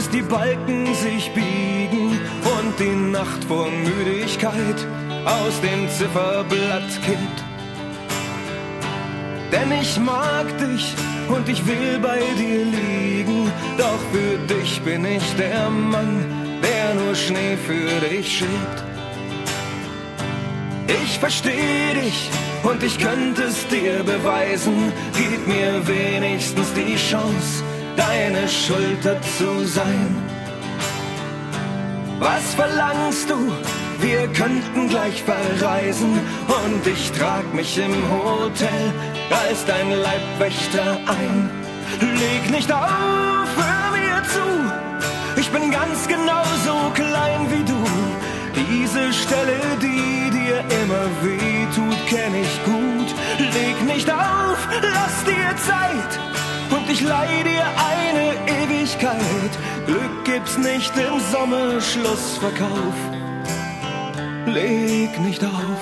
bis die Balken sich biegen und die Nacht vor Müdigkeit aus dem Zifferblatt kippt. Denn ich mag dich und ich will bei dir liegen, doch für dich bin ich der Mann, der nur Schnee für dich schiebt. Ich versteh dich und ich könnte es dir beweisen, gib mir wenigstens die Chance, deine Schulter zu sein. Was verlangst du? Wir könnten gleich verreisen und ich trag mich im Hotel als dein Leibwächter ein. Leg nicht auf, hör mir zu, ich bin ganz genauso klein wie du. Diese Stelle, die dir immer weh tut, kenn ich gut. Leg nicht auf, lass dir Zeit und ich leih dir eine Ewigkeit. Glück gibt's nicht im Sommerschlussverkauf. Leg nicht auf.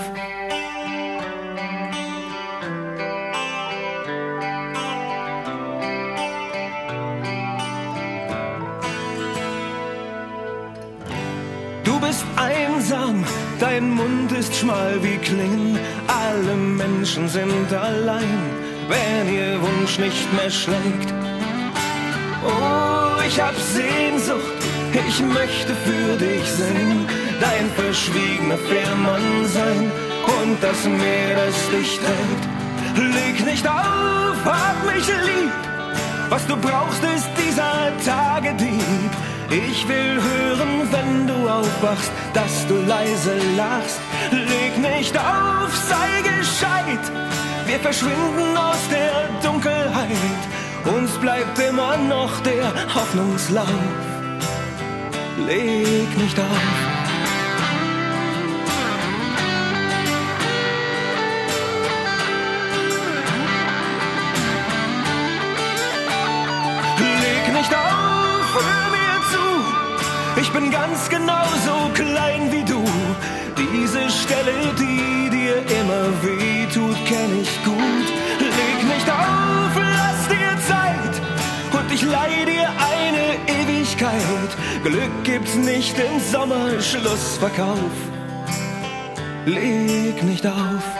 Du bist einsam, dein Mund ist schmal wie Klingen. Alle Menschen sind allein, wenn ihr Wunsch nicht mehr schlägt. Oh, ich hab Sehnsucht, ich möchte für dich singen, dein verschwiegener Fährmann sein und das Meer, das dich trägt. Leg nicht auf, hab mich lieb, was du brauchst ist dieser Tagedieb. Ich will hören, wenn du aufwachst, dass du leise lachst. Leg nicht auf, sei gescheit, wir verschwinden aus der Dunkelheit. Uns bleibt immer noch der Hoffnungslauf. Leg nicht auf. Leg nicht auf, hör mir zu, ich bin ganz genauso klein wie du. Diese Stelle, die dir immer weh tut, kenn ich gut. Leg nicht auf, lass dir Zeit und ich leih dir eine Ewigkeit. Glück gibt's nicht im Sommerschlussverkauf. Leg nicht auf.